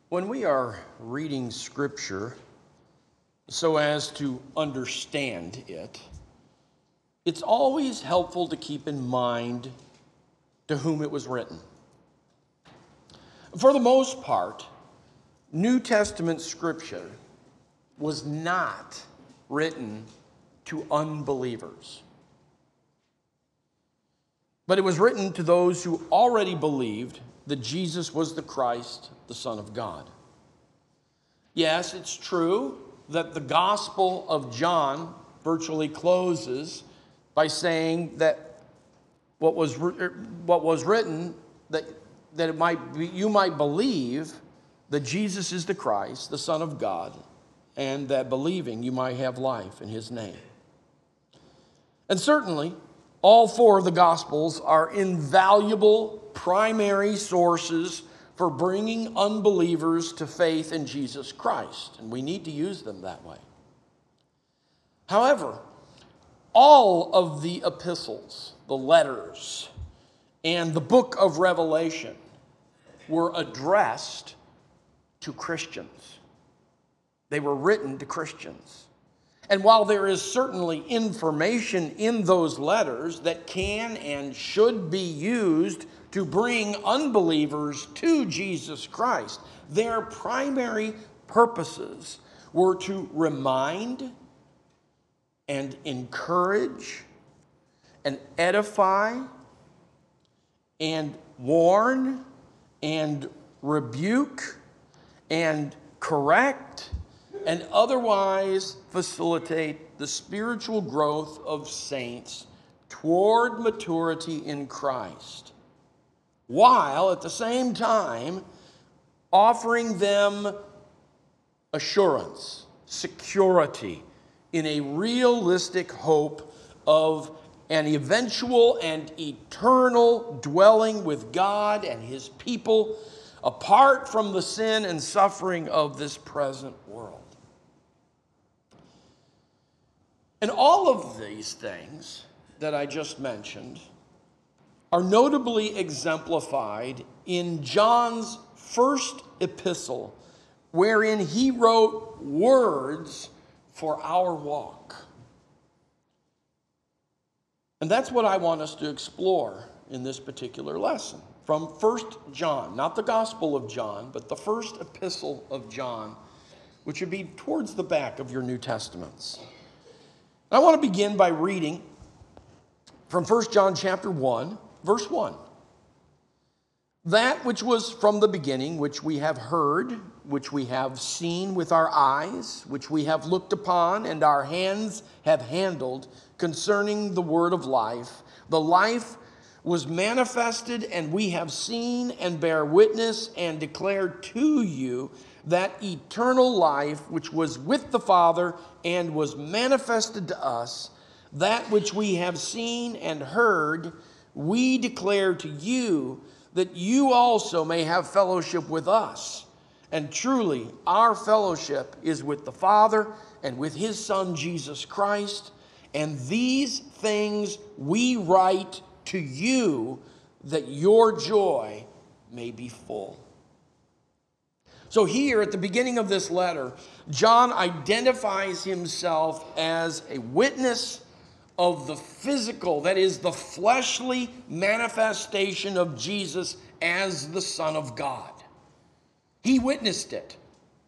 When we are reading Scripture so as to understand it, it's always helpful to keep in mind to whom it was written. For the most part, New Testament Scripture was not written to unbelievers, but it was written to those who already believed that Jesus was the Christ, the Son of God. Yes, it's true that the Gospel of John virtually closes by saying that what was written, that it might be, you might believe that Jesus is the Christ, the Son of God, and that believing you might have life in his name. And certainly, all four of the Gospels are invaluable primary sources for bringing unbelievers to faith in Jesus Christ, and we need to use them that way. However, all of the epistles, the letters, and the book of Revelation were addressed to Christians. They were written to Christians. And while there is certainly information in those letters that can and should be used to bring unbelievers to Jesus Christ, their primary purposes were to remind and encourage and edify and warn and rebuke and correct and otherwise facilitate the spiritual growth of saints toward maturity in Christ, while at the same time offering them assurance, security in a realistic hope of an eventual and eternal dwelling with God and his people apart from the sin and suffering of this present world. And all of these things that I just mentioned are notably exemplified in John's first epistle, wherein he wrote words for our walk. And that's what I want us to explore in this particular lesson. From 1 John, not the Gospel of John, but the first epistle of John, which would be towards the back of your New Testaments. I want to begin by reading from 1 John chapter 1, verse 1. That which was from the beginning, which we have heard, which we have seen with our eyes, which we have looked upon, and our hands have handled, concerning the word of life. The life was manifested, and we have seen and bear witness and declare to you that eternal life which was with the Father and was manifested to us. That which we have seen and heard, we declare to you, that you also may have fellowship with us. And truly, our fellowship is with the Father and with his Son, Jesus Christ. And these things we write to you, that your joy may be full. So here at the beginning of this letter, John identifies himself as a witness of the physical, that is, the fleshly manifestation of Jesus as the Son of God. He witnessed it.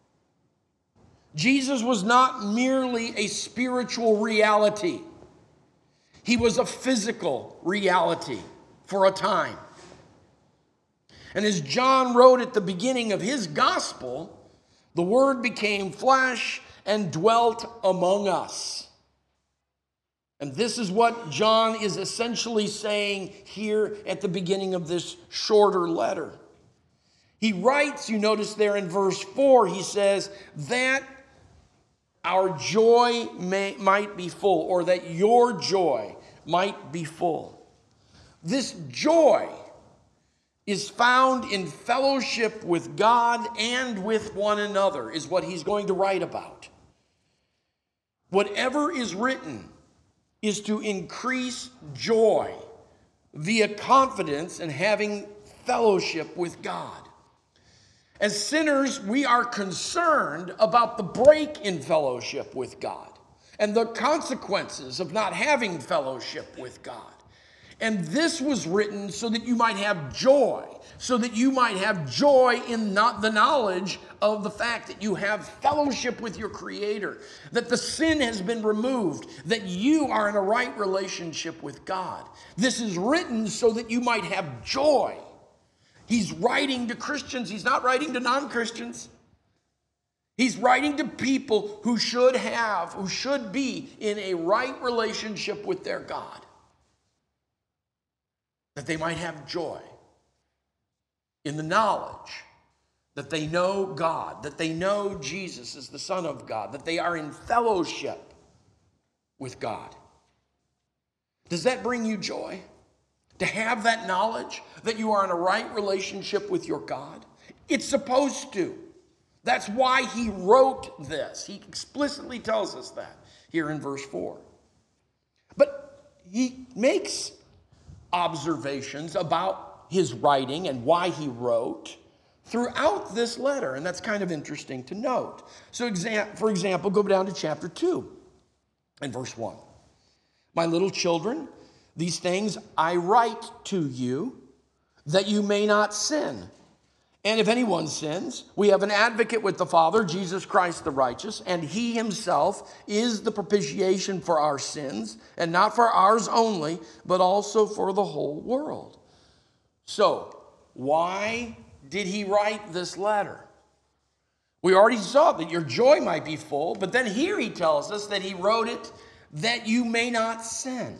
Jesus was not merely a spiritual reality. He was a physical reality for a time. And as John wrote at the beginning of his gospel, the Word became flesh and dwelt among us. And this is what John is essentially saying here at the beginning of this shorter letter. He writes, you notice there in verse 4, he says, that our joy might be full, or that your joy might be full. This joy is found in fellowship with God and with one another, is what he's going to write about. Whatever is written is to increase joy via confidence and having fellowship with God. As sinners, we are concerned about the break in fellowship with God and the consequences of not having fellowship with God. And this was written so that you might have joy, so that you might have joy in not the knowledge of the fact that you have fellowship with your Creator, that the sin has been removed, that you are in a right relationship with God. This is written so that you might have joy. He's writing to Christians. He's not writing to non-Christians. He's writing to people who should be in a right relationship with their God, that they might have joy in the knowledge that they know God, that they know Jesus is the Son of God, that they are in fellowship with God. Does that bring you joy? To have that knowledge that you are in a right relationship with your God? It's supposed to. That's why he wrote this. He explicitly tells us that here in verse 4. But he makes observations about his writing and why he wrote throughout this letter, and that's kind of interesting to note. So, for example, go down to chapter 2 and verse 1. My little children, these things I write to you that you may not sin. And if anyone sins, we have an advocate with the Father, Jesus Christ the righteous, and he himself is the propitiation for our sins, and not for ours only, but also for the whole world. So, why did he write this letter? We already saw that your joy might be full, but then here he tells us that he wrote it that you may not sin.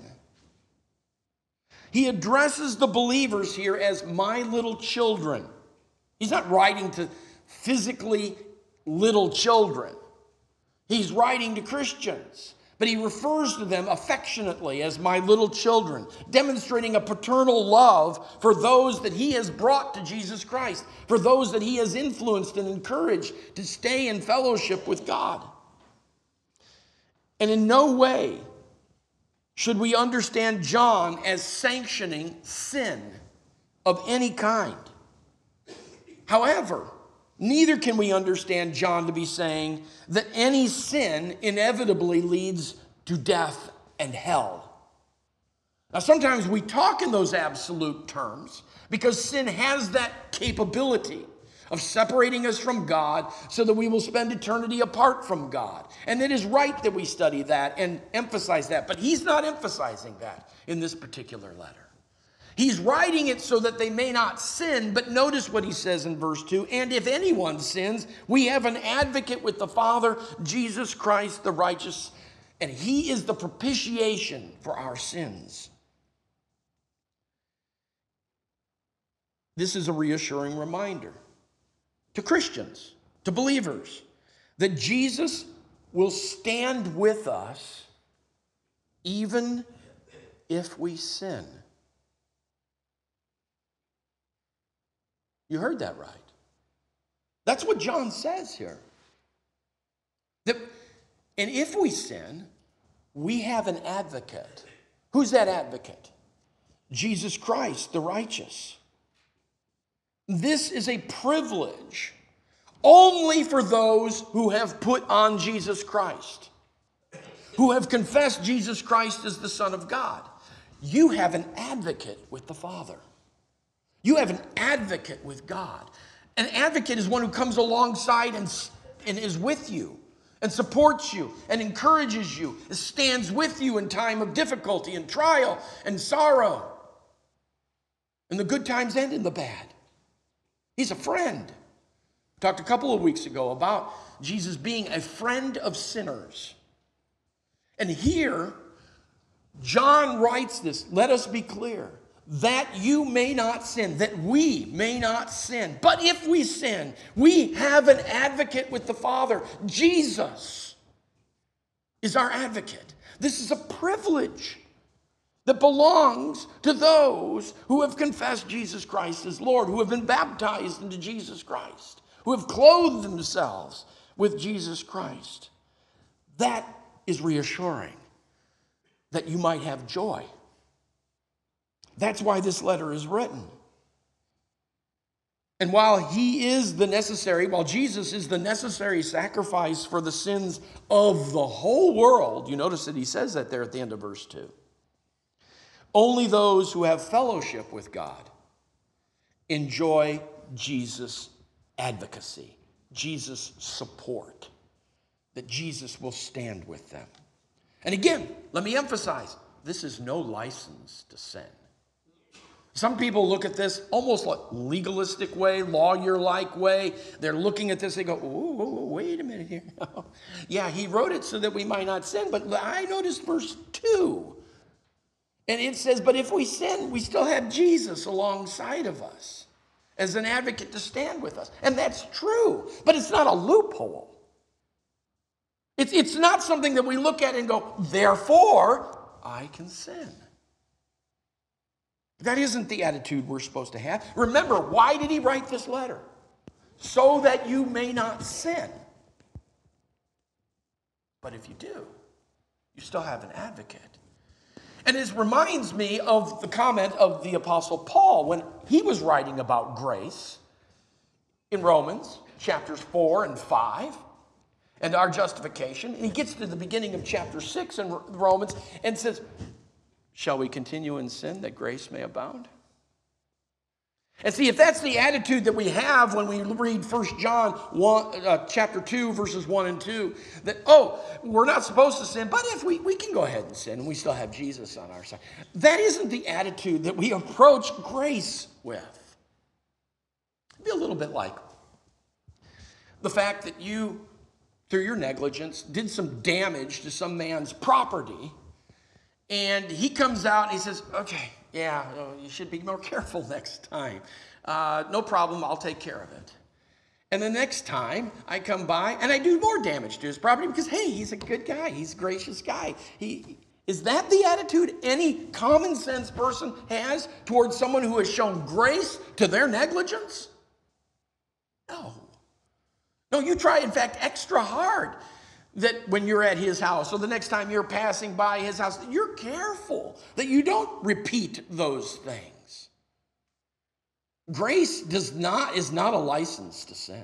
He addresses the believers here as my little children. He's not writing to physically little children. He's writing to Christians, but he refers to them affectionately as my little children, demonstrating a paternal love for those that he has brought to Jesus Christ, for those that he has influenced and encouraged to stay in fellowship with God. And in no way should we understand John as sanctioning sin of any kind. However, neither can we understand John to be saying that any sin inevitably leads to death and hell. Now, sometimes we talk in those absolute terms because sin has that capability of separating us from God so that we will spend eternity apart from God. And it is right that we study that and emphasize that, but he's not emphasizing that in this particular letter. He's writing it so that they may not sin, but notice what he says in verse 2, and if anyone sins, we have an advocate with the Father, Jesus Christ the righteous, and he is the propitiation for our sins. This is a reassuring reminder to Christians, to believers, that Jesus will stand with us even if we sin. You heard that right. That's what John says here. And if we sin, we have an advocate. Who's that advocate? Jesus Christ, the righteous. This is a privilege only for those who have put on Jesus Christ, who have confessed Jesus Christ as the Son of God. You have an advocate with the Father. You have an advocate with God. An advocate is one who comes alongside and is with you and supports you and encourages you, and stands with you in time of difficulty and trial and sorrow, in the good times and in the bad. He's a friend. We talked a couple of weeks ago about Jesus being a friend of sinners. And here, John writes this, let us be clear, that you may not sin, that we may not sin. But if we sin, we have an advocate with the Father. Jesus is our advocate. This is a privilege that belongs to those who have confessed Jesus Christ as Lord, who have been baptized into Jesus Christ, who have clothed themselves with Jesus Christ. That is reassuring, that you might have joy. That's why this letter is written. And while Jesus is the necessary sacrifice for the sins of the whole world, you notice that he says that there at the end of verse 2. Only those who have fellowship with God enjoy Jesus' advocacy, Jesus' support, that Jesus will stand with them. And again, let me emphasize, this is no license to sin. Some people look at this almost like legalistic way, lawyer-like way. They're looking at this, they go, oh, wait a minute here. Yeah, he wrote it so that we might not sin, but I noticed verse 2. And it says, but if we sin, we still have Jesus alongside of us as an advocate to stand with us. And that's true, but it's not a loophole. It's not something that we look at and go, therefore, I can sin. That isn't the attitude we're supposed to have. Remember, why did he write this letter? So that you may not sin. But if you do, you still have an advocate. And it reminds me of the comment of the Apostle Paul when he was writing about grace in Romans chapters 4 and 5 and our justification. And he gets to the beginning of chapter 6 in Romans and says, shall we continue in sin that grace may abound? And see, if that's the attitude that we have when we read 1 John 1, chapter 2, verses 1 and 2, that, we're not supposed to sin, but if we can go ahead and sin and we still have Jesus on our side. That isn't the attitude that we approach grace with. It'd be a little bit like the fact that you, through your negligence, did some damage to some man's property, and he comes out and he says, okay, yeah, you should be more careful next time. No problem, I'll take care of it. And the next time I come by and I do more damage to his property because, hey, he's a good guy. He's a gracious guy. Is that the attitude any common sense person has towards someone who has shown grace to their negligence? No. No, you try, in fact, extra hard that when you're at his house or the next time you're passing by his house, you're careful that you don't repeat those things. Grace is not a license to sin.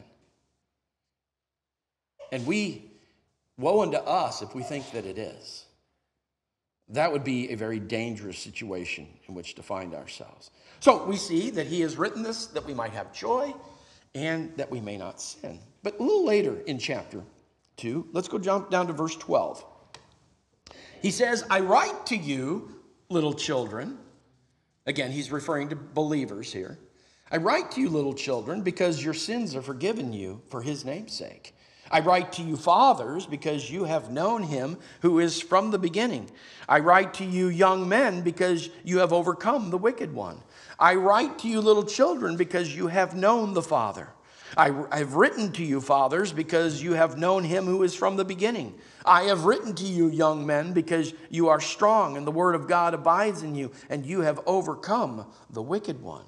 And woe unto us if we think that it is. That would be a very dangerous situation in which to find ourselves. So we see that he has written this that we might have joy and that we may not sin. But a little later in chapter 2, let's go jump down to verse 12. He says, I write to you, little children. Again, he's referring to believers here. I write to you, little children, because your sins are forgiven you for his name's sake. I write to you, fathers, because you have known him who is from the beginning. I write to you, young men, because you have overcome the wicked one. I write to you, little children, because you have known the Father. I've written to you, fathers, because you have known him who is from the beginning. I have written to you, young men, because you are strong, and the word of God abides in you, and you have overcome the wicked one.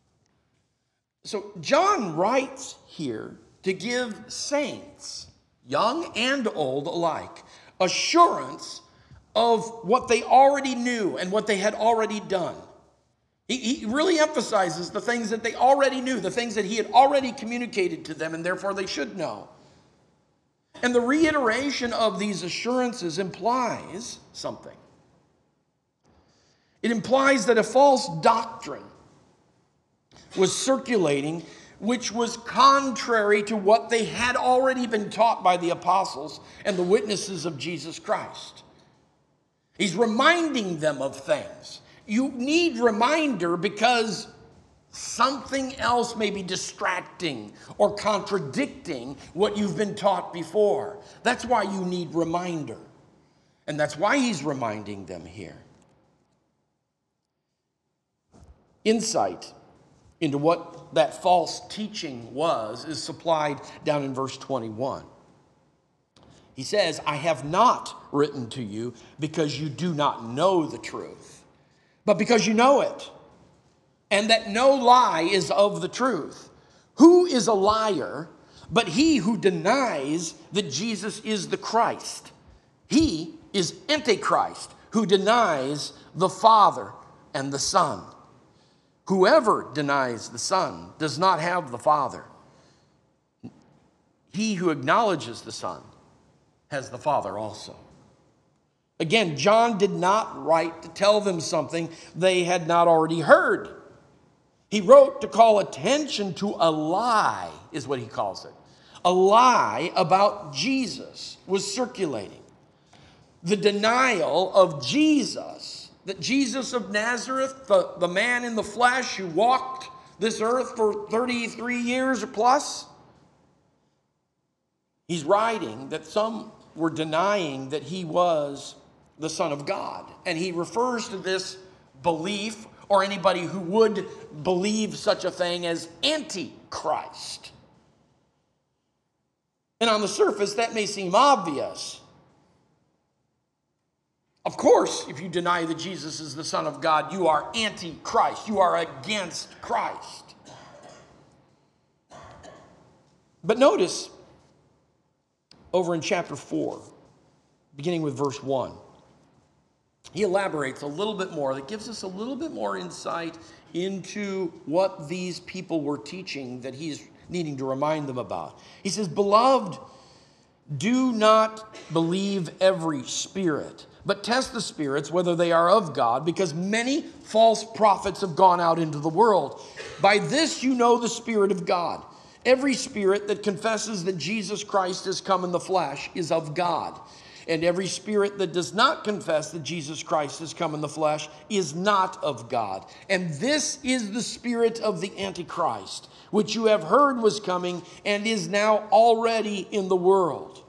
So John writes here to give saints, young and old alike, assurance of what they already knew and what they had already done. He really emphasizes the things that they already knew, the things that he had already communicated to them, and therefore they should know. And the reiteration of these assurances implies something. It implies that a false doctrine was circulating which was contrary to what they had already been taught by the apostles and the witnesses of Jesus Christ. He's reminding them of things. You need reminder because something else may be distracting or contradicting what you've been taught before. That's why you need reminder. And that's why he's reminding them here. Insight into what that false teaching was is supplied down in verse 21. He says, I have not written to you because you do not know the truth, but because you know it, and that no lie is of the truth. Who is a liar but he who denies that Jesus is the Christ? He is Antichrist, who denies the Father and the Son. Whoever denies the Son does not have the Father. He who acknowledges the Son has the Father also. Again, John did not write to tell them something they had not already heard. He wrote to call attention to a lie, is what he calls it. A lie about Jesus was circulating. The denial of Jesus, that Jesus of Nazareth, the man in the flesh who walked this earth for 33 years or plus, he's writing that some were denying that he was the Son of God. And he refers to this belief, or anybody who would believe such a thing, as Antichrist. And on the surface, that may seem obvious. Of course, if you deny that Jesus is the Son of God, you are Antichrist. You are against Christ. But notice, over in chapter 4, beginning with verse 1, he elaborates a little bit more. That gives us a little bit more insight into what these people were teaching that he's needing to remind them about. He says, "Beloved, do not believe every spirit, but test the spirits whether they are of God, because many false prophets have gone out into the world. By this you know the Spirit of God. Every spirit that confesses that Jesus Christ has come in the flesh is of God. And every spirit that does not confess that Jesus Christ has come in the flesh is not of God. And this is the spirit of the Antichrist, which you have heard was coming and is now already in the world."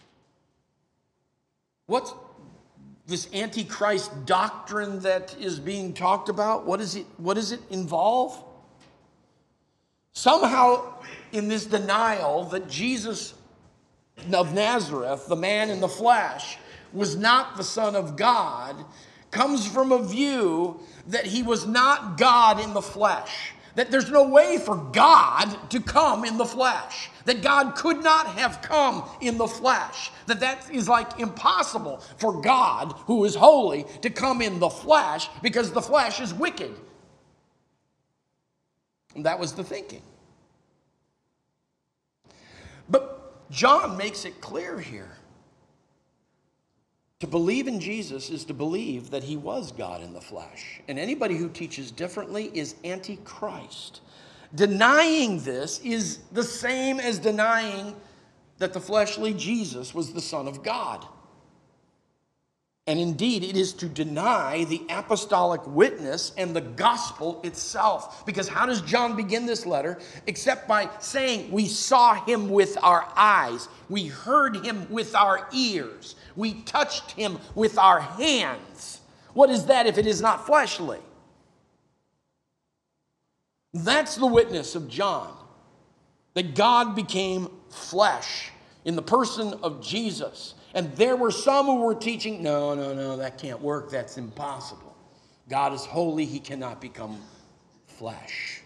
What's this Antichrist doctrine that is being talked about? What does it involve? Somehow in this denial that Jesus of Nazareth, the man in the flesh, was not the Son of God, comes from a view that he was not God in the flesh. That there's no way for God to come in the flesh. That God could not have come in the flesh. That is like impossible for God, who is holy, to come in the flesh because the flesh is wicked. And that was the thinking. But John makes it clear here. To believe in Jesus is to believe that he was God in the flesh. And anybody who teaches differently is Antichrist. Denying this is the same as denying that the fleshly Jesus was the Son of God. And indeed, it is to deny the apostolic witness and the gospel itself. Because how does John begin this letter? Except by saying, we saw him with our eyes. We heard him with our ears. We touched him with our hands. What is that if it is not fleshly? That's the witness of John. That God became flesh in the person of Jesus. And there were some who were teaching, no, that can't work. That's impossible. God is holy. He cannot become flesh.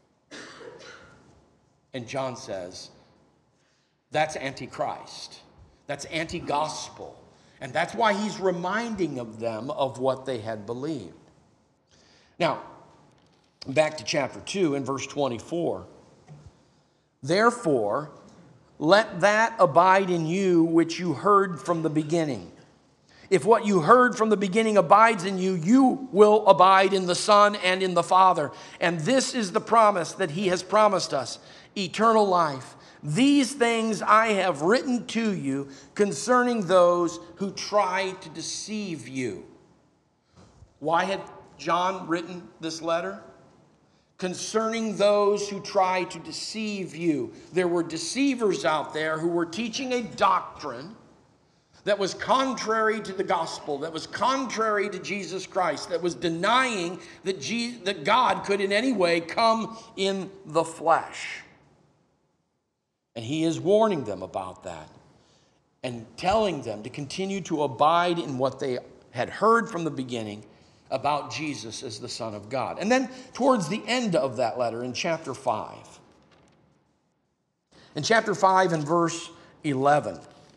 And John says, that's Antichrist. That's anti-gospel. And that's why he's reminding of them of what they had believed. Now, back to chapter 2 in verse 24. Therefore, let that abide in you which you heard from the beginning. If what you heard from the beginning abides in you, you will abide in the Son and in the Father. And this is the promise that he has promised us, eternal life. These things I have written to you concerning those who try to deceive you. Why had John written this letter? Concerning those who try to deceive you. There were deceivers out there who were teaching a doctrine that was contrary to the gospel, that was contrary to Jesus Christ, that was denying that God could in any way come in the flesh. And he is warning them about that and telling them to continue to abide in what they had heard from the beginning about Jesus as the Son of God. And then towards the end of that letter in chapter 5. In chapter 5 and verse 11.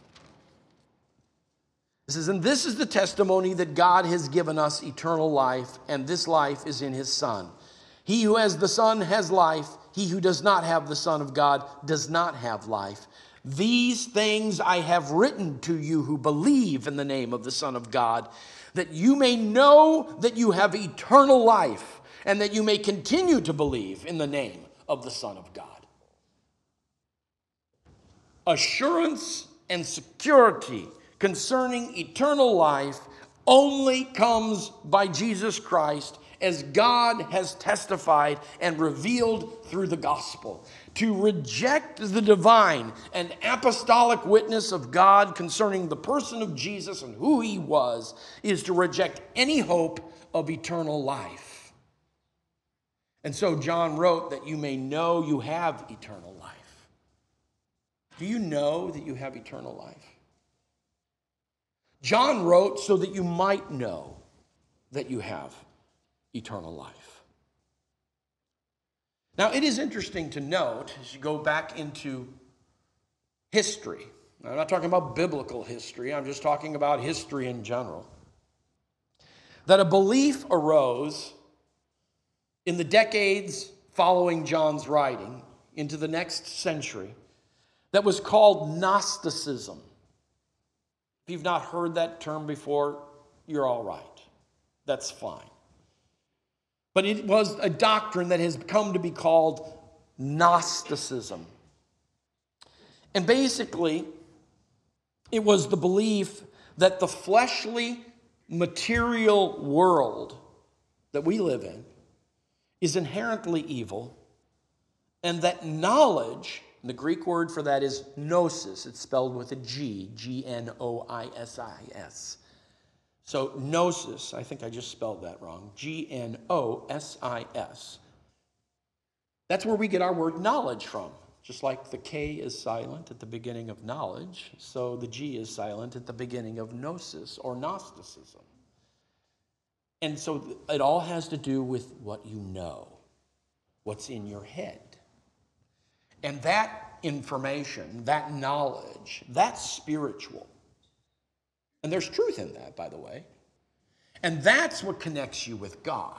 It says, and this is the testimony that God has given us eternal life, and this life is in his Son. He who has the Son has life. He who does not have the Son of God does not have life. These things I have written to you who believe in the name of the Son of God, that you may know that you have eternal life, and that you may continue to believe in the name of the Son of God. Assurance and security concerning eternal life only comes by Jesus Christ, as God has testified and revealed through the gospel. To reject the divine and apostolic witness of God concerning the person of Jesus and who he was is to reject any hope of eternal life. And so John wrote that you may know you have eternal life. Do you know that you have eternal life? John wrote so that you might know that you have eternal life. Now, it is interesting to note, as you go back into history, I'm not talking about biblical history, I'm just talking about history in general, that a belief arose in the decades following John's writing into the next century that was called Gnosticism. If you've not heard that term before, you're all right. That's fine. But it was a doctrine that has come to be called Gnosticism. And basically, it was the belief that the fleshly, material world that we live in is inherently evil, and that knowledge, the Greek word for that is gnosis. It's spelled with a G, G-N-O-I-S-I-S. So gnosis, I think I just spelled that wrong, G-N-O-S-I-S. That's where we get our word knowledge from. Just like the K is silent at the beginning of knowledge, so the G is silent at the beginning of gnosis or Gnosticism. And so it all has to do with what you know, what's in your head. And that information, that knowledge, that's spiritual. And there's truth in that, by the way. And that's what connects you with God.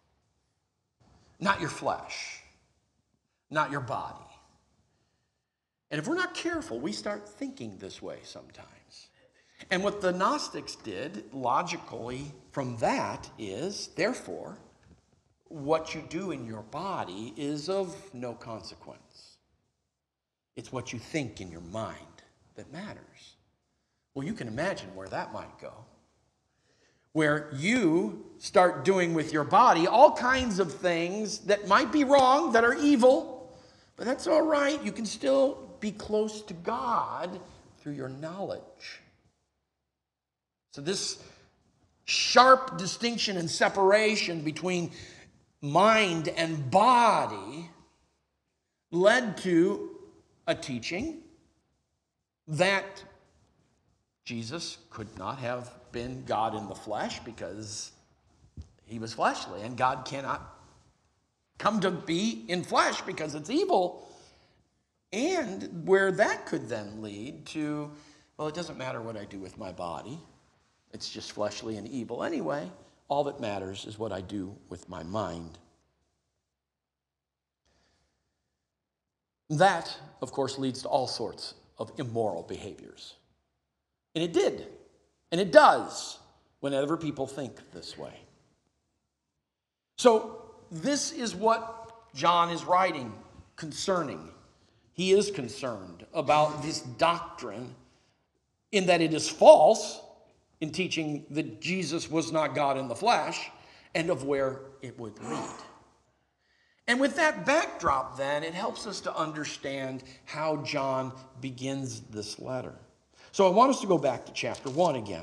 Not your flesh, not your body. And if we're not careful, we start thinking this way sometimes. And what the Gnostics did, logically, from that is, therefore, what you do in your body is of no consequence. It's what you think in your mind that matters. Well, you can imagine where that might go. Where you start doing with your body all kinds of things that might be wrong, that are evil, but that's all right. You can still be close to God through your knowledge. So this sharp distinction and separation between mind and body led to a teaching that Jesus could not have been God in the flesh because he was fleshly, and God cannot come to be in flesh because it's evil. And where that could then lead to, well, it doesn't matter what I do with my body. It's just fleshly and evil anyway. All that matters is what I do with my mind. That, of course, leads to all sorts of immoral behaviors. And it did, and it does, whenever people think this way. So this is what John is writing concerning. He is concerned about this doctrine in that it is false in teaching that Jesus was not God in the flesh, and of where it would lead. And with that backdrop, then, it helps us to understand how John begins this letter. So I want us to go back to chapter 1 again.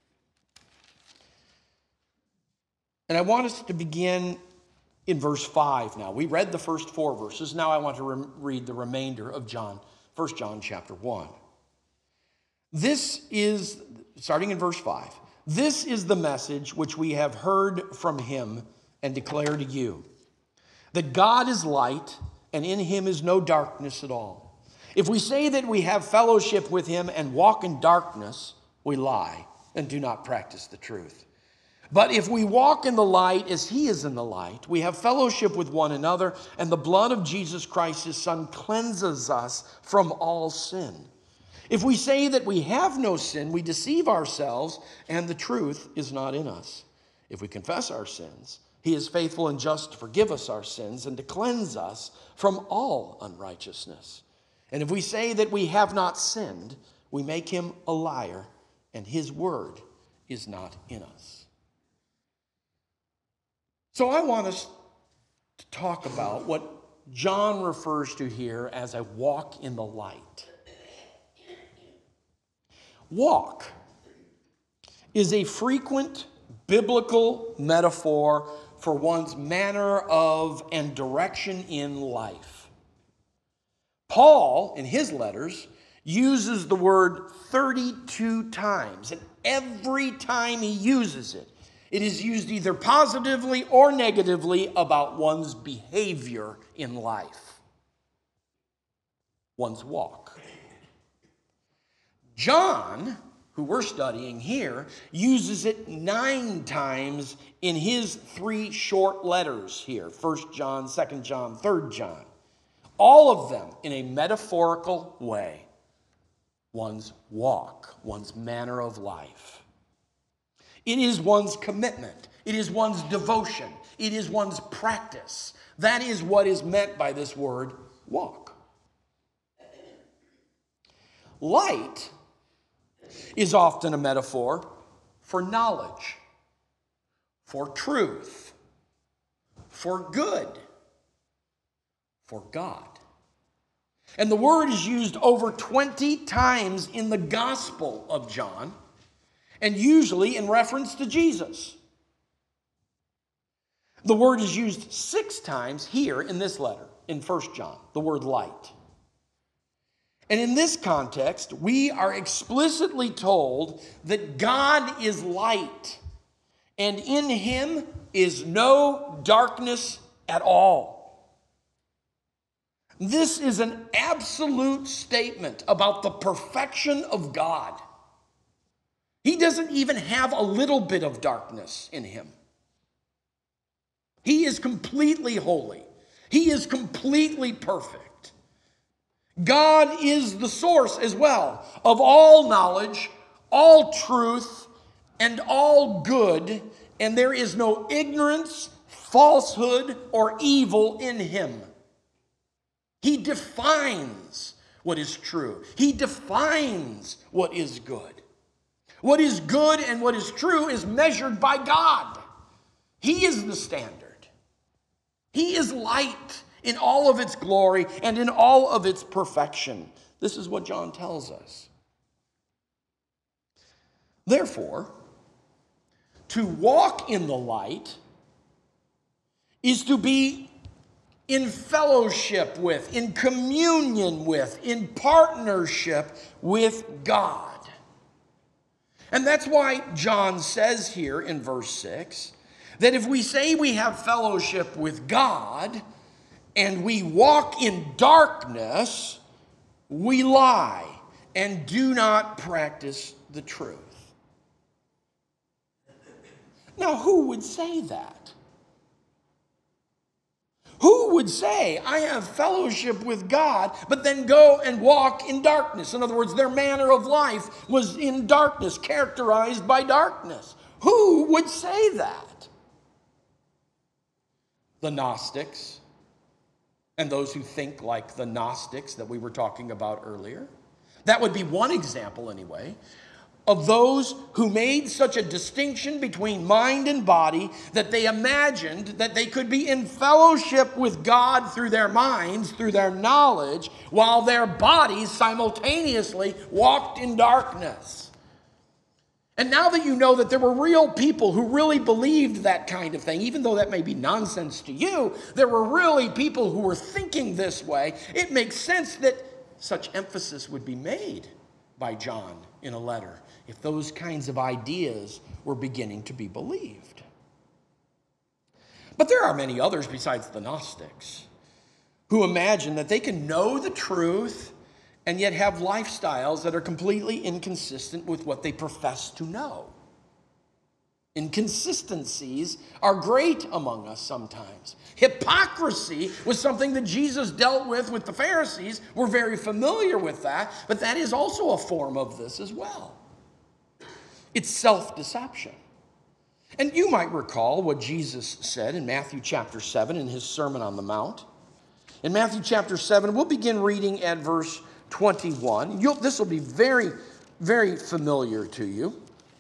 And I want us to begin in verse 5 now. We read the first 4 verses. Now I want to read the remainder of 1 John chapter 1. This is, starting in verse 5, this is the message which we have heard from him and declare to you, that God is light, and in him is no darkness at all. If we say that we have fellowship with him and walk in darkness, we lie and do not practice the truth. But if we walk in the light as he is in the light, we have fellowship with one another, and the blood of Jesus Christ, his Son, cleanses us from all sin. If we say that we have no sin, we deceive ourselves, and the truth is not in us. If we confess our sins, he is faithful and just to forgive us our sins and to cleanse us from all unrighteousness. And if we say that we have not sinned, we make him a liar, and his word is not in us. So I want us to talk about what John refers to here as a walk in the light. Walk is a frequent biblical metaphor for one's manner of and direction in life. Paul, in his letters, uses the word 32 times, and every time he uses it, it is used either positively or negatively about one's behavior in life, one's walk. John, who we're studying here, uses it 9 times in his 3 short letters here, 1 John, 2 John, 3 John. All of them in a metaphorical way. One's walk, one's manner of life. It is one's commitment. It is one's devotion. It is one's practice. That is what is meant by this word, walk. Light is often a metaphor for knowledge, for truth, for good, for God. And the word is used over 20 times in the Gospel of John, and usually in reference to Jesus. The word is used 6 times here in this letter, in 1 John, the word light. And in this context, we are explicitly told that God is light, and in him is no darkness at all. This is an absolute statement about the perfection of God. He doesn't even have a little bit of darkness in him. He is completely holy. He is completely perfect. God is the source as well of all knowledge, all truth, and all good, and there is no ignorance, falsehood, or evil in him. He defines what is true. He defines what is good. What is good and what is true is measured by God. He is the standard. He is light in all of its glory and in all of its perfection. This is what John tells us. Therefore, to walk in the light is to be in fellowship with, in communion with, in partnership with God. And that's why John says here in verse 6 that if we say we have fellowship with God and we walk in darkness, we lie and do not practice the truth. Now, who would say that? Who would say, I have fellowship with God, but then go and walk in darkness? In other words, their manner of life was in darkness, characterized by darkness. Who would say that? The Gnostics, and those who think like the Gnostics that we were talking about earlier. That would be one example, anyway, of those who made such a distinction between mind and body that they imagined that they could be in fellowship with God through their minds, through their knowledge, while their bodies simultaneously walked in darkness. And now that you know that there were real people who really believed that kind of thing, even though that may be nonsense to you, there were really people who were thinking this way, it makes sense that such emphasis would be made by John in a letter if those kinds of ideas were beginning to be believed. But there are many others besides the Gnostics who imagine that they can know the truth and yet have lifestyles that are completely inconsistent with what they profess to know. Inconsistencies are great among us sometimes. Hypocrisy was something that Jesus dealt with the Pharisees. We're very familiar with that, but that is also a form of this as well. It's self-deception. And you might recall what Jesus said in Matthew chapter 7 in his Sermon on the Mount. In Matthew chapter 7, we'll begin reading at verse 21. This will be very, very familiar to you.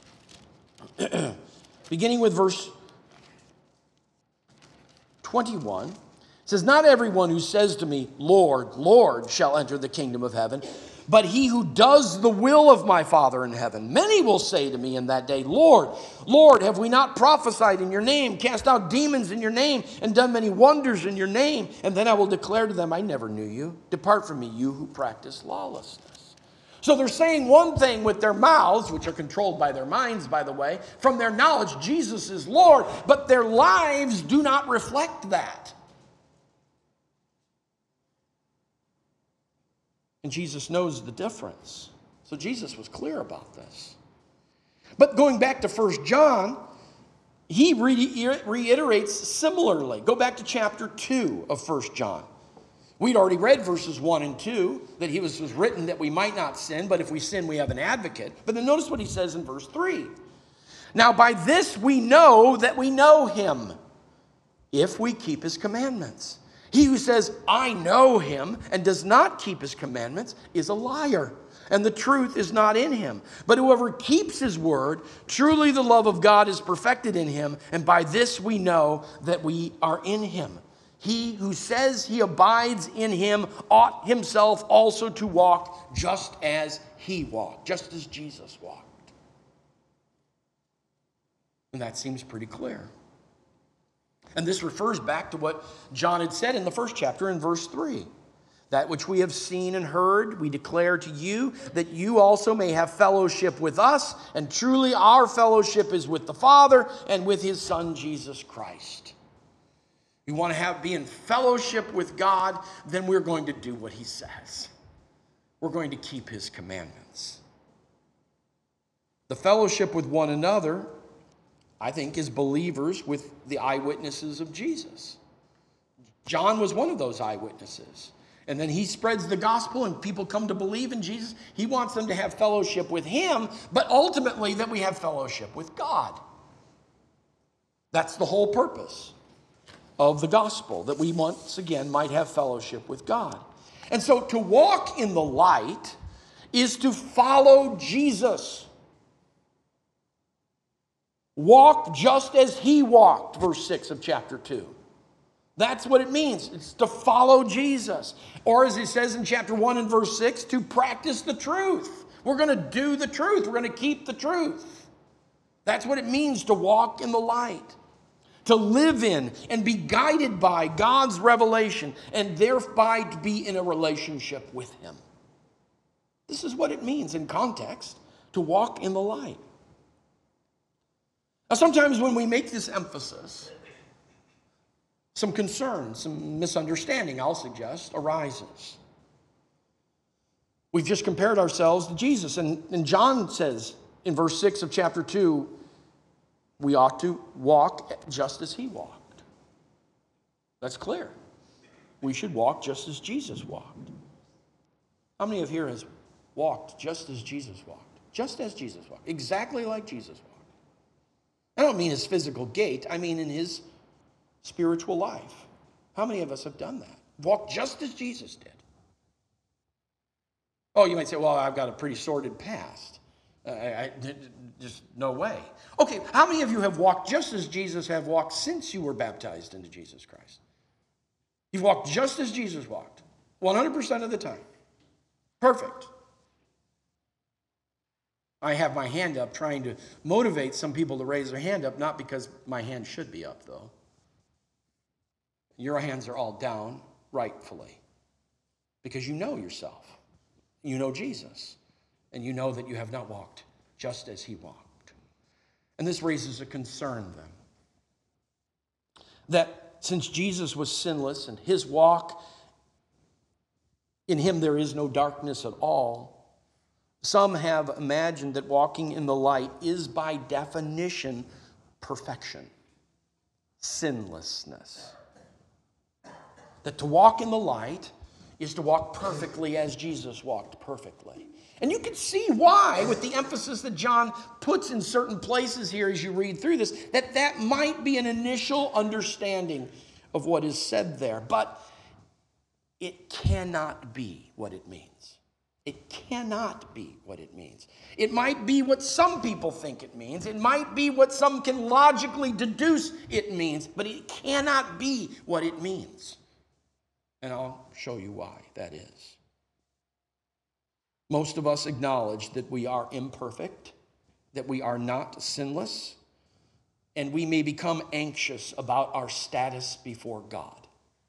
Beginning with verse 21, it says, "Not everyone who says to me, 'Lord, Lord,' shall enter the kingdom of heaven, but he who does the will of my Father in heaven. Many will say to me in that day, 'Lord, Lord, have we not prophesied in your name, cast out demons in your name, and done many wonders in your name?' And then I will declare to them, 'I never knew you. Depart from me, you who practice lawlessness.'" So they're saying one thing with their mouths, which are controlled by their minds, by the way. From their knowledge, Jesus is Lord, but their lives do not reflect that. And Jesus knows the difference. So Jesus was clear about this. But going back to 1 John, he reiterates similarly. Go back to chapter 2 of 1 John. We'd already read verses 1 and 2, that he was written that we might not sin, but if we sin, we have an advocate. But then notice what he says in verse 3. "Now by this we know that we know him, if we keep his commandments. He who says, 'I know him,' and does not keep his commandments is a liar, and the truth is not in him. But whoever keeps his word, truly the love of God is perfected in him, and by this we know that we are in him. He who says he abides in him ought himself also to walk just as he walked," just as Jesus walked. And that seems pretty clear. And this refers back to what John had said in the first chapter in verse 3. "That which we have seen and heard, we declare to you, that you also may have fellowship with us. And truly our fellowship is with the Father and with his Son, Jesus Christ." We want to be in fellowship with God, then we're going to do what he says. We're going to keep his commandments. The fellowship with one another, I think, is believers with the eyewitnesses of Jesus. John was one of those eyewitnesses. And then he spreads the gospel and people come to believe in Jesus. He wants them to have fellowship with him, but ultimately that we have fellowship with God. That's the whole purpose of the gospel, that we once again might have fellowship with God. And so to walk in the light is to follow Jesus. Walk just as he walked, verse 6 of chapter 2. That's what it means. It's to follow Jesus. Or as it says in chapter 1 and verse 6, to practice the truth. We're going to do the truth. We're going to keep the truth. That's what it means to walk in the light. To live in and be guided by God's revelation and thereby to be in a relationship with him. This is what it means in context to walk in the light. Now, sometimes when we make this emphasis, some concern, some misunderstanding, I'll suggest, arises. We've just compared ourselves to Jesus, and John says in verse 6 of chapter 2, we ought to walk just as he walked. That's clear. We should walk just as Jesus walked. How many of here has walked just as Jesus walked? Just as Jesus walked. Exactly like Jesus walked. I don't mean his physical gait. I mean in his spiritual life. How many of us have done that? Walked just as Jesus did. Oh, you might say, well, I've got a pretty sordid past. Just no way. Okay, how many of you have walked just as Jesus have walked since you were baptized into Jesus Christ? You've walked just as Jesus walked, 100% of the time. Perfect. I have my hand up trying to motivate some people to raise their hand up, not because my hand should be up, though. Your hands are all down, rightfully, because you know yourself. You know Jesus, and you know that you have not walked just as he walked. And this raises a concern then, that since Jesus was sinless and his walk, in him there is no darkness at all, some have imagined that walking in the light is by definition perfection, sinlessness. That to walk in the light is to walk perfectly as Jesus walked perfectly. And you can see why, with the emphasis that John puts in certain places here as you read through this, that might be an initial understanding of what is said there. But it cannot be what it means. It cannot be what it means. It might be what some people think it means. It might be what some can logically deduce it means. But it cannot be what it means. And I'll show you why that is. Most of us acknowledge that we are imperfect, that we are not sinless, and we may become anxious about our status before God.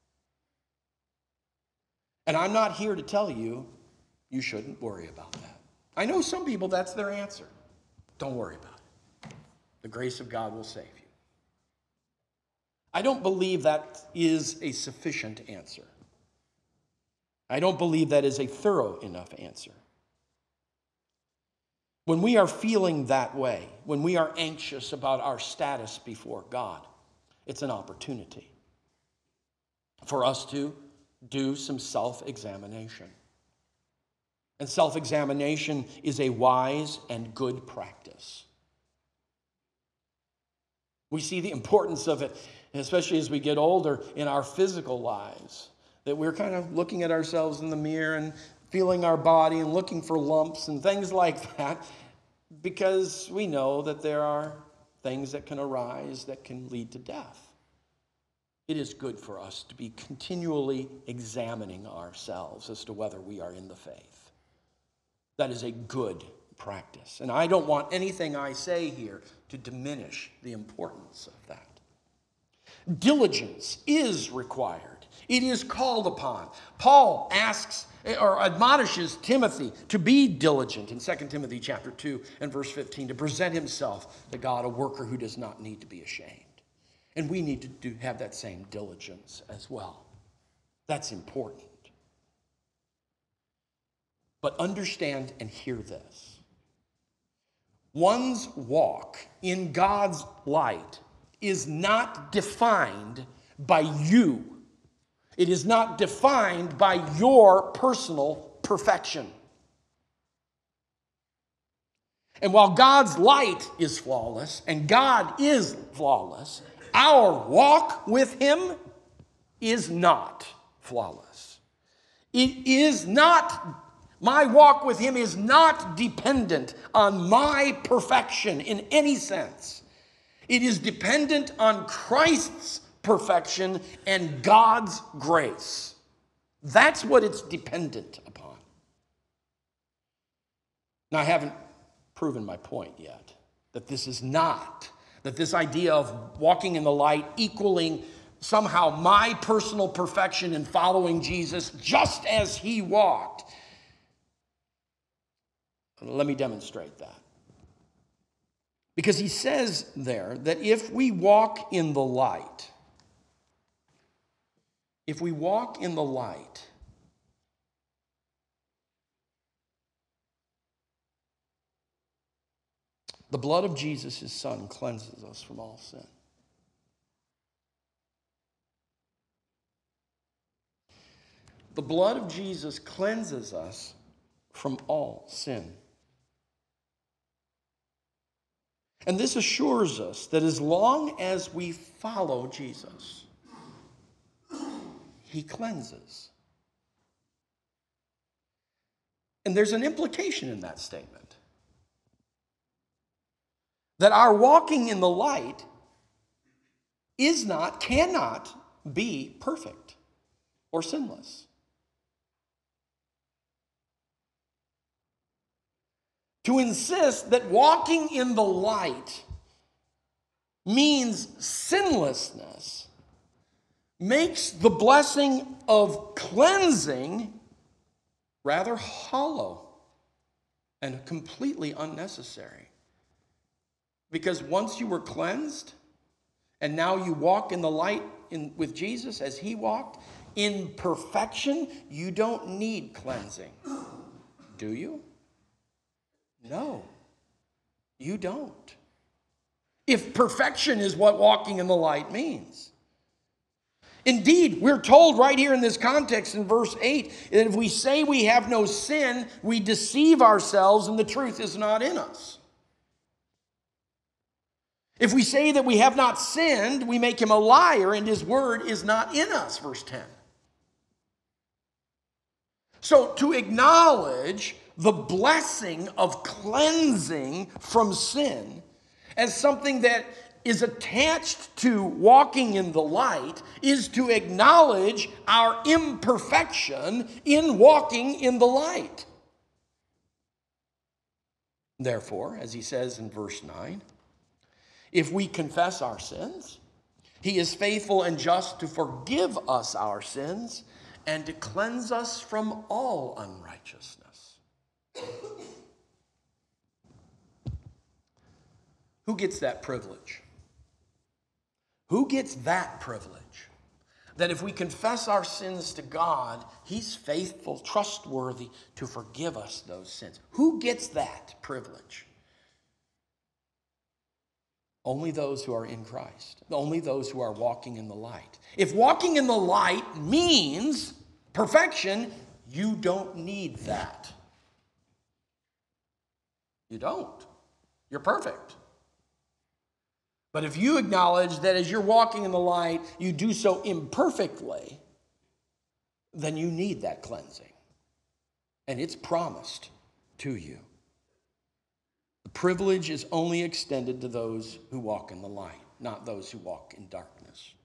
And I'm not here to tell you, you shouldn't worry about that. I know some people, that's their answer. Don't worry about it. The grace of God will save you. I don't believe that is a sufficient answer. I don't believe that is a thorough enough answer. When we are feeling that way, when we are anxious about our status before God, it's an opportunity for us to do some self-examination. And self-examination is a wise and good practice. We see the importance of it, especially as we get older in our physical lives, that we're kind of looking at ourselves in the mirror and feeling our body and looking for lumps and things like that, because we know that there are things that can arise that can lead to death. It is good for us to be continually examining ourselves as to whether we are in the faith. That is a good practice. And I don't want anything I say here to diminish the importance of that. Diligence is required. It is called upon. Paul asks or admonishes Timothy to be diligent in 2 Timothy chapter 2 and verse 15, to present himself to God, a worker who does not need to be ashamed. And we need to have that same diligence as well. That's important. But understand and hear this. One's walk in God's light is not defined by you. It is not defined by your personal perfection. And while God's light is flawless, and God is flawless, our walk with Him is not flawless. It is not, my walk with Him is not dependent on my perfection in any sense. It is dependent on Christ's perfection and God's grace. That's what it's dependent upon. Now, I haven't proven my point yet, that this idea of walking in the light equaling somehow my personal perfection in following Jesus just as He walked. Let me demonstrate that. Because he says there that if we walk in the light, the blood of Jesus, His Son, cleanses us from all sin. The blood of Jesus cleanses us from all sin. And this assures us that as long as we follow Jesus, He cleanses. And there's an implication in that statement. That our walking in the light cannot be perfect or sinless. To insist that walking in the light means sinlessness makes the blessing of cleansing rather hollow and completely unnecessary. Because once you were cleansed, and now you walk in the light with Jesus as He walked, in perfection, you don't need cleansing. Do you? No, you don't. if perfection is what walking in the light means. Indeed, we're told right here in this context in verse 8 that if we say we have no sin, we deceive ourselves and the truth is not in us. If we say that we have not sinned, we make him a liar and his word is not in us, verse 10. So to acknowledge the blessing of cleansing from sin as something that is attached to walking in the light is to acknowledge our imperfection in walking in the light. Therefore, as he says in verse 9, if we confess our sins, he is faithful and just to forgive us our sins and to cleanse us from all unrighteousness. Who gets that privilege? Who gets that privilege? That if we confess our sins to God, he's faithful, trustworthy to forgive us those sins. Who gets that privilege? Only those who are in Christ. Only those who are walking in the light. If walking in the light means perfection, you don't need that. You don't. You're perfect. But if you acknowledge that as you're walking in the light, you do so imperfectly, then you need that cleansing. And it's promised to you. The privilege is only extended to those who walk in the light, not those who walk in darkness.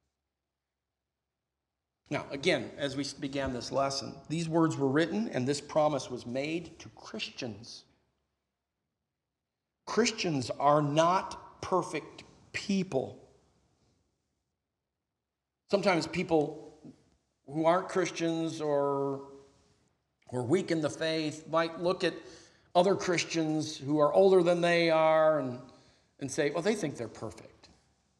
Now, again, as we began this lesson, these words were written and this promise was made to Christians. Christians are not perfect people. Sometimes people who aren't Christians or weak in the faith might look at other Christians who are older than they are and say, well, they think they're perfect.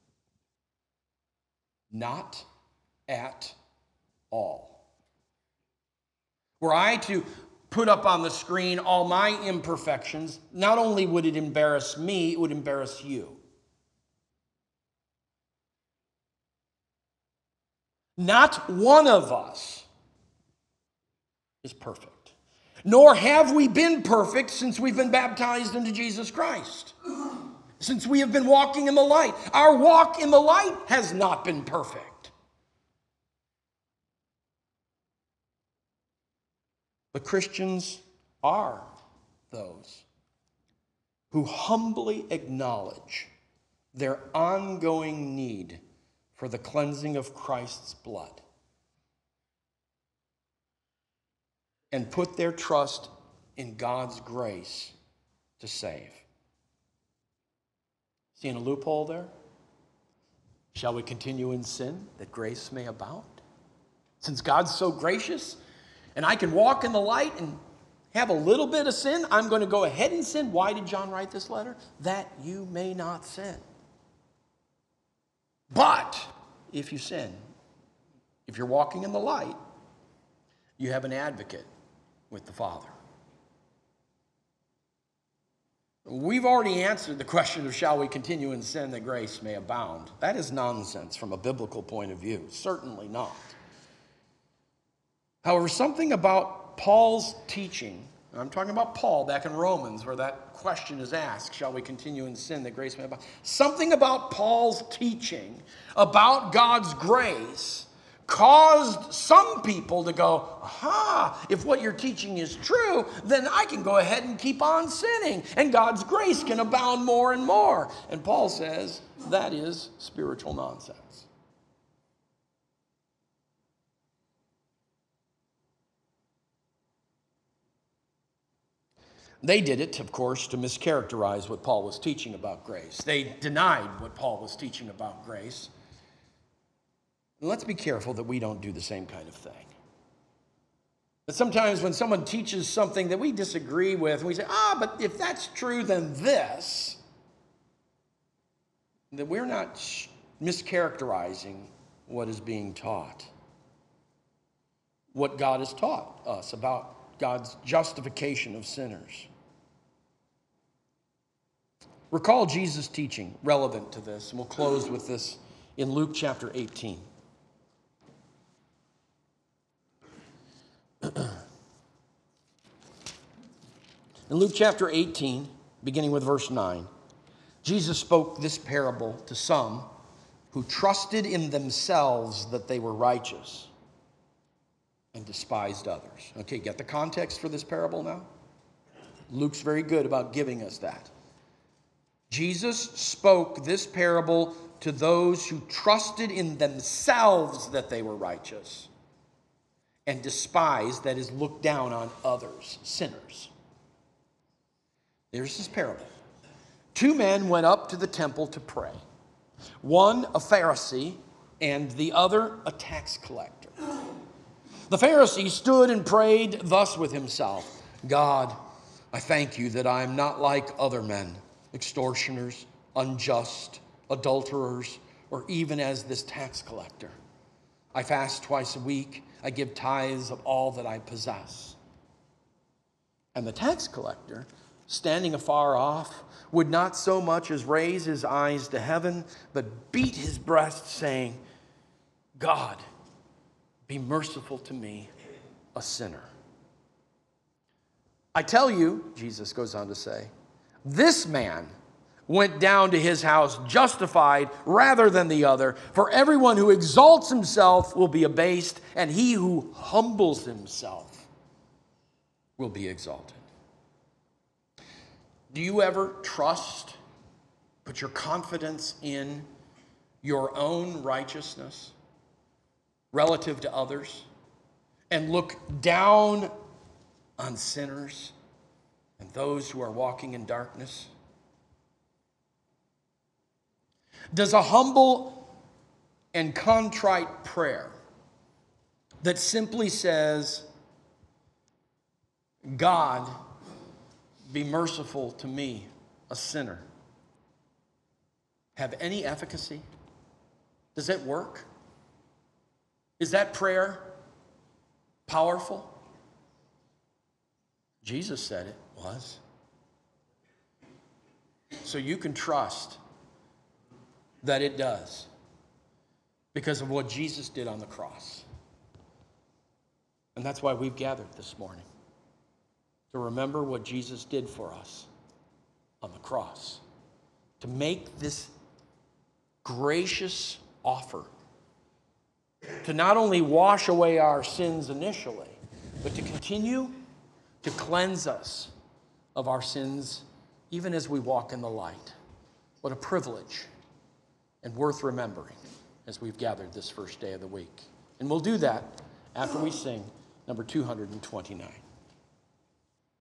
Not at all. Were I to put up on the screen all my imperfections, not only would it embarrass me, it would embarrass you. Not one of us is perfect. Nor have we been perfect since we've been baptized into Jesus Christ. Since we have been walking in the light. Our walk in the light has not been perfect. But Christians are those who humbly acknowledge their ongoing need for the cleansing of Christ's blood and put their trust in God's grace to save. Seeing a loophole there? Shall we continue in sin that grace may abound? Since God's so gracious and I can walk in the light and have a little bit of sin, I'm going to go ahead and sin. Why did John write this letter? That you may not sin. But if you sin, if you're walking in the light, you have an advocate with the Father. We've already answered the question of shall we continue in sin that grace may abound. That is nonsense from a biblical point of view. Certainly not. However, something about Paul's teaching, and I'm talking about Paul back in Romans where that question is asked, shall we continue in sin that grace may abound? Something about Paul's teaching about God's grace caused some people to go, aha, if what you're teaching is true, then I can go ahead and keep on sinning, and God's grace can abound more and more. And Paul says that is spiritual nonsense. They did it, of course, to mischaracterize what Paul was teaching about grace. They denied what Paul was teaching about grace. And let's be careful that we don't do the same kind of thing. But sometimes when someone teaches something that we disagree with, we say, but if that's true, then this, that we're not mischaracterizing what is being taught. What God has taught us about God's justification of sinners. Recall Jesus' teaching relevant to this, and we'll close with this in Luke chapter 18. In Luke chapter 18, beginning with verse 9, Jesus spoke this parable to some who trusted in themselves that they were righteous and despised others. Okay, get the context for this parable now? Luke's very good about giving us that. Jesus spoke this parable to those who trusted in themselves that they were righteous and despised, that is, looked down on others, sinners. There's this parable. 2 men went up to the temple to pray. One a Pharisee and the other a tax collector. The Pharisee stood and prayed thus with himself, God, I thank you that I am not like other men, extortioners, unjust, adulterers, or even as this tax collector. I fast twice a week. I give tithes of all that I possess. And the tax collector, standing afar off, would not so much as raise his eyes to heaven, but beat his breast, saying, God, be merciful to me, a sinner. I tell you, Jesus goes on to say, this man went down to his house justified rather than the other. For everyone who exalts himself will be abased, and he who humbles himself will be exalted. Do you ever trust, put your confidence in your own righteousness relative to others, and look down on sinners and those who are walking in darkness? Does a humble and contrite prayer that simply says, God, be merciful to me, a sinner, have any efficacy? Does it work? Is that prayer powerful? Jesus said it was. So you can trust that it does because of what Jesus did on the cross. And that's why we've gathered this morning, to remember what Jesus did for us on the cross, to make this gracious offer, to not only wash away our sins initially, but to continue to cleanse us of our sins even as we walk in the light. What a privilege and worth remembering as we've gathered this first day of the week. And we'll do that after we sing number 229.